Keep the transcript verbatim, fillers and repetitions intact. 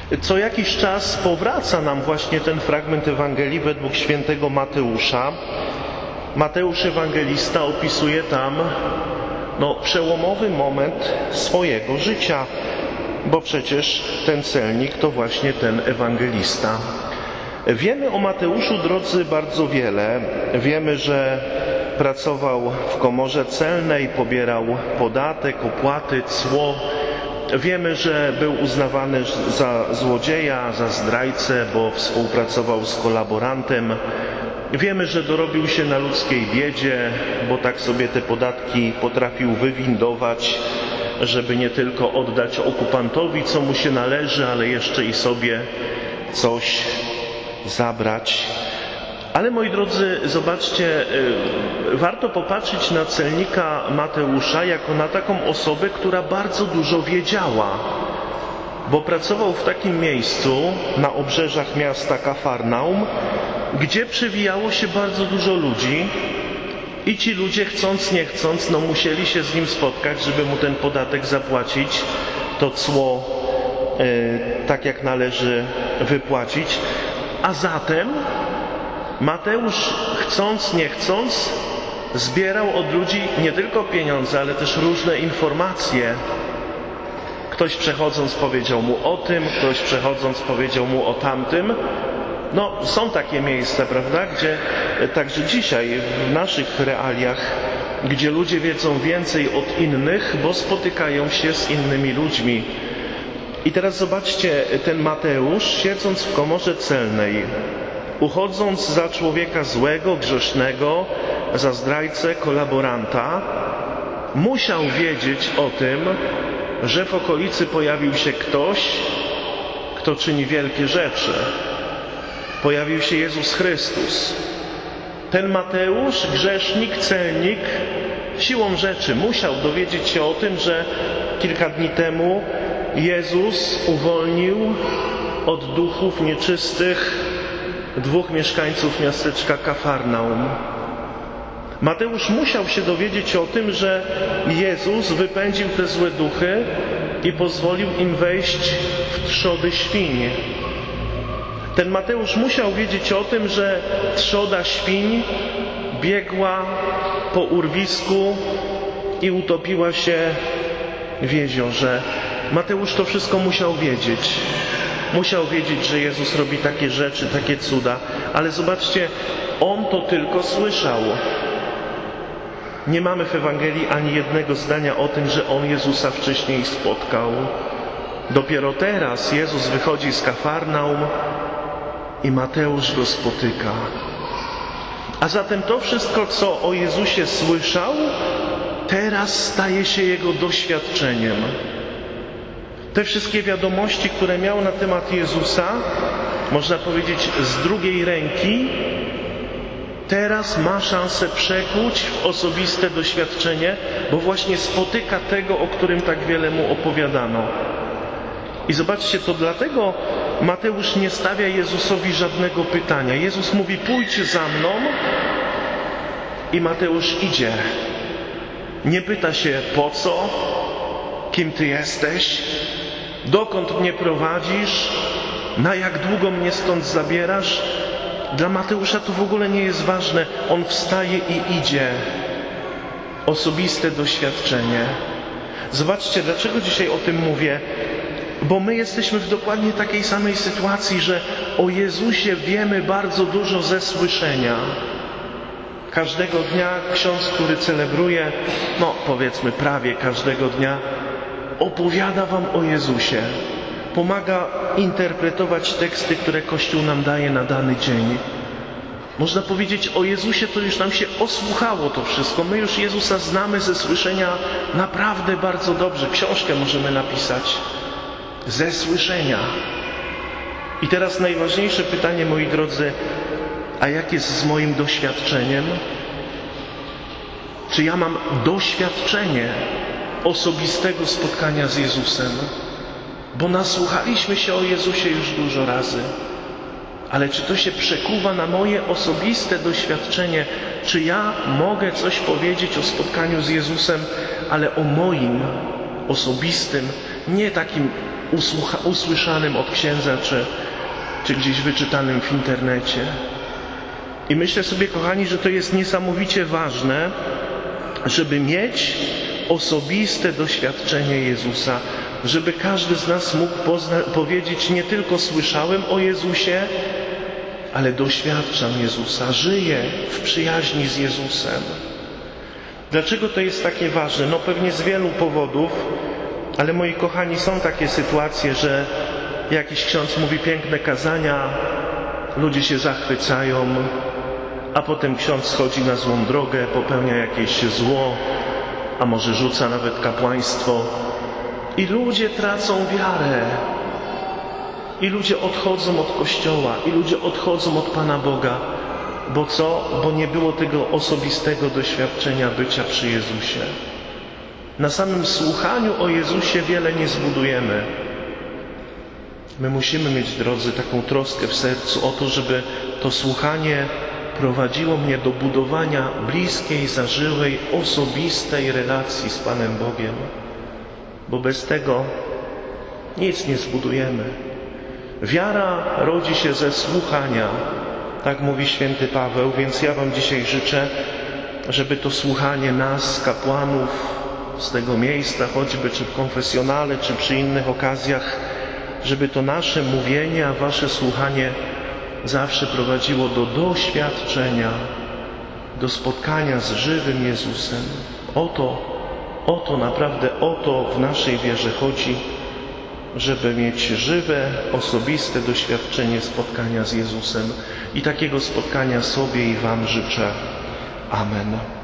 Co jakiś czas powraca nam właśnie ten fragment Ewangelii według świętego Mateusza. Mateusz Ewangelista opisuje tam no, przełomowy moment swojego życia, bo przecież ten celnik to właśnie ten ewangelista. Wiemy o Mateuszu, drodzy, bardzo wiele. Wiemy, że pracował w komorze celnej, pobierał podatek, opłaty, cło. Wiemy, że był uznawany za złodzieja, za zdrajcę, bo współpracował z kolaborantem. Wiemy, że dorobił się na ludzkiej biedzie, bo tak sobie te podatki potrafił wywindować, żeby nie tylko oddać okupantowi, co mu się należy, ale jeszcze i sobie coś zabrać. Ale moi drodzy, zobaczcie, warto popatrzeć na celnika Mateusza jako na taką osobę, która bardzo dużo wiedziała, bo pracował w takim miejscu na obrzeżach miasta Kafarnaum, gdzie przewijało się bardzo dużo ludzi i ci ludzie, chcąc nie chcąc, no musieli się z nim spotkać, żeby mu ten podatek zapłacić, to cło yy, tak jak należy wypłacić. A zatem Mateusz, chcąc nie chcąc, zbierał od ludzi nie tylko pieniądze, ale też różne informacje. Ktoś przechodząc powiedział mu o tym, ktoś przechodząc powiedział mu o tamtym. No, są takie miejsca, prawda, gdzie także dzisiaj w naszych realiach, gdzie ludzie wiedzą więcej od innych, bo spotykają się z innymi ludźmi. I teraz zobaczcie, ten Mateusz, siedząc w komorze celnej, uchodząc za człowieka złego, grzesznego, za zdrajcę, kolaboranta, musiał wiedzieć o tym, że w okolicy pojawił się ktoś, kto czyni wielkie rzeczy. Pojawił się Jezus Chrystus. Ten Mateusz, grzesznik, celnik, siłą rzeczy musiał dowiedzieć się o tym, że kilka dni temu Jezus uwolnił od duchów nieczystych dwóch mieszkańców miasteczka Kafarnaum. Mateusz musiał się dowiedzieć o tym, że Jezus wypędził te złe duchy i pozwolił im wejść w trzody świń. Ten Mateusz musiał wiedzieć o tym, że trzoda świń biegła po urwisku i utopiła się w jeziorze. Mateusz to wszystko musiał wiedzieć. Musiał wiedzieć, że Jezus robi takie rzeczy, takie cuda. Ale zobaczcie, on to tylko słyszał. Nie mamy w Ewangelii ani jednego zdania o tym, że on Jezusa wcześniej spotkał. Dopiero teraz Jezus wychodzi z Kafarnaum i Mateusz go spotyka. A zatem to wszystko, co o Jezusie słyszał, teraz staje się jego doświadczeniem. Te wszystkie wiadomości, które miał na temat Jezusa, można powiedzieć z drugiej ręki, teraz ma szansę przekuć w osobiste doświadczenie, bo właśnie spotyka tego, o którym tak wiele mu opowiadano. I zobaczcie, to dlatego Mateusz nie stawia Jezusowi żadnego pytania. Jezus mówi: pójdź za mną, i Mateusz idzie. Nie pyta się: po co? Kim ty jesteś? Dokąd mnie prowadzisz? Na jak długo mnie stąd zabierasz? Dla Mateusza to w ogóle nie jest ważne. On wstaje i idzie. Osobiste doświadczenie. Zobaczcie, dlaczego dzisiaj o tym mówię. Bo my jesteśmy w dokładnie takiej samej sytuacji, że o Jezusie wiemy bardzo dużo ze słyszenia. Każdego dnia ksiądz, który celebruje, no powiedzmy prawie każdego dnia, opowiada wam o Jezusie. Pomaga interpretować teksty, które Kościół nam daje na dany dzień. Można powiedzieć, o Jezusie to już nam się osłuchało to wszystko. My już Jezusa znamy ze słyszenia naprawdę bardzo dobrze. Książkę możemy napisać ze słyszenia. I teraz najważniejsze pytanie, moi drodzy, a jak jest z moim doświadczeniem? Czy ja mam doświadczenie osobistego spotkania z Jezusem? Bo nasłuchaliśmy się o Jezusie już dużo razy. Ale czy to się przekuwa na moje osobiste doświadczenie? Czy ja mogę coś powiedzieć o spotkaniu z Jezusem, ale o moim osobistym, nie takim usłucha, usłyszanym od księdza, czy, czy gdzieś wyczytanym w internecie. I myślę sobie, kochani, że to jest niesamowicie ważne, żeby mieć osobiste doświadczenie Jezusa, żeby każdy z nas mógł pozna- powiedzieć: nie tylko słyszałem o Jezusie, ale doświadczam Jezusa, żyję w przyjaźni z Jezusem. Dlaczego to jest takie ważne? No pewnie z wielu powodów, ale moi kochani, są takie sytuacje, że jakiś ksiądz mówi piękne kazania, ludzie się zachwycają, a potem ksiądz schodzi na złą drogę, popełnia jakieś zło, a może rzuca nawet kapłaństwo. I ludzie tracą wiarę. I ludzie odchodzą od Kościoła. I ludzie odchodzą od Pana Boga. Bo co? Bo nie było tego osobistego doświadczenia bycia przy Jezusie. Na samym słuchaniu o Jezusie wiele nie zbudujemy. My musimy mieć, drodzy, taką troskę w sercu o to, żeby to słuchanie prowadziło mnie do budowania bliskiej, zażyłej, osobistej relacji z Panem Bogiem. Bo bez tego nic nie zbudujemy. Wiara rodzi się ze słuchania, tak mówi święty Paweł, więc ja Wam dzisiaj życzę, żeby to słuchanie nas, kapłanów, z tego miejsca, choćby czy w konfesjonale, czy przy innych okazjach, żeby to nasze mówienie, a Wasze słuchanie zawsze prowadziło do doświadczenia, do spotkania z żywym Jezusem. Oto, oto naprawdę, o to w naszej wierze chodzi, żeby mieć żywe, osobiste doświadczenie spotkania z Jezusem. I takiego spotkania sobie i Wam życzę. Amen.